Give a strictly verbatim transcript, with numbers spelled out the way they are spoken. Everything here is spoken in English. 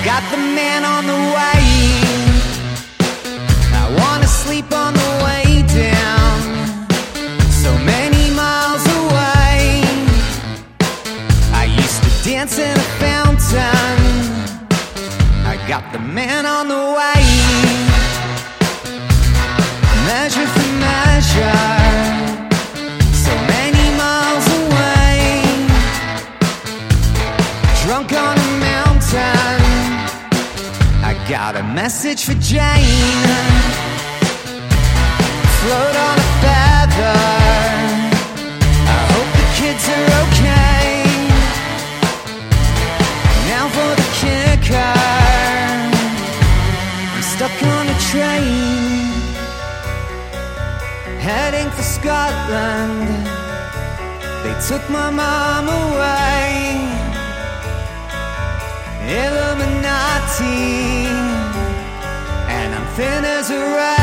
got the man on the way. I wanna sleep on the way down, so many miles away. I used to dance in a fountain. I got the man on the way. Measure for measure, so many miles away. Drunk on a mountain, I got a message for Jane. Float on a feather, I hope the kids are okay. Now for the kicker, I'm stuck on a train, heading for Scotland. They took my mom away. Illuminati, and I'm thin as a rag.